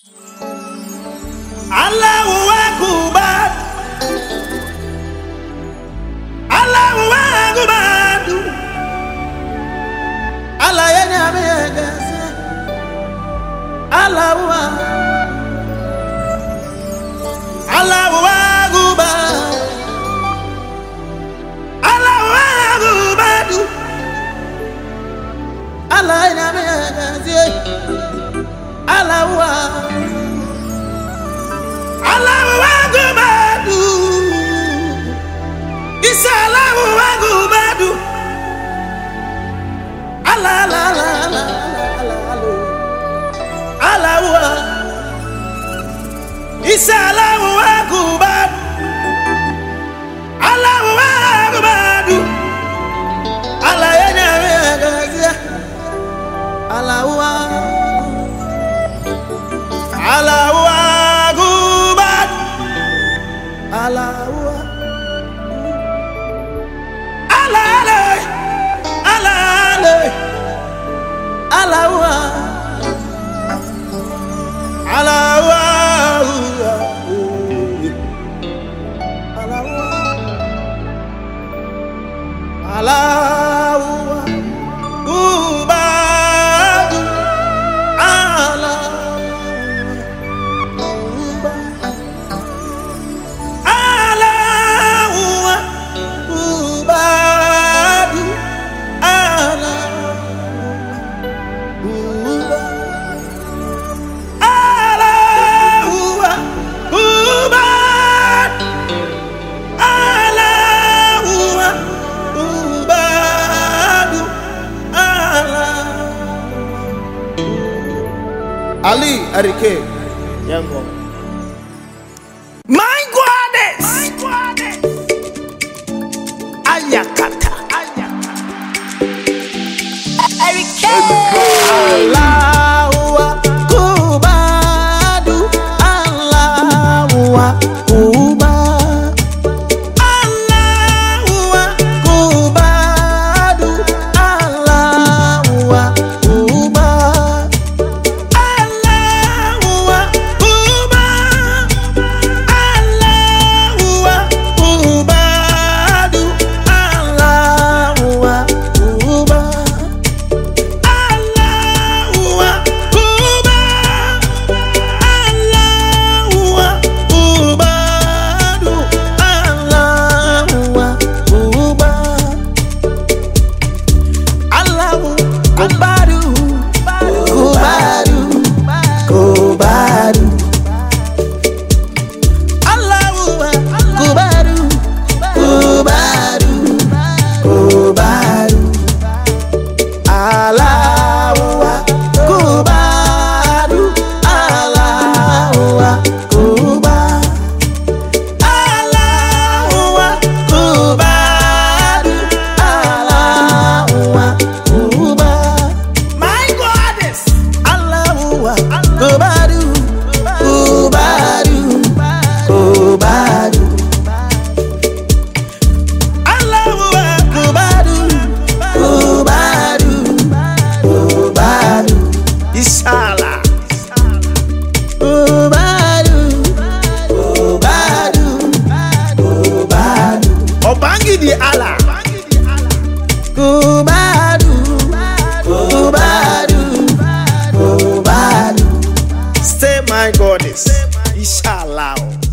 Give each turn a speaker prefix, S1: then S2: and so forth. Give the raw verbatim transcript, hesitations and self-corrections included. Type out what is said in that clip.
S1: Allahu Akbar, Allahu Akbar, Allah ya nyame gase, Allahu Allahu Akbar, Allahu Akbar, Allah ya nyame gase, Allahu Allahu Akbar, Isa Allahu Akbar, Allah Allah Allah Allah Allah, Isa Allahu Akbar, Allahu Akbar, Allah ya nyame gase, Allahu Allahu Allahu Allah Allah Allahu Allahu Allahu Ali Arike Yango. My goddess, my goddess. Ayakata, Ayakata.
S2: Arike.
S1: Allahu Akbar, Allahu Akbar, Allahu Akbar, Allahu Akbar. Di Allah Kubadu Kubadu Kubadu. Stay my goddess, Inshallah.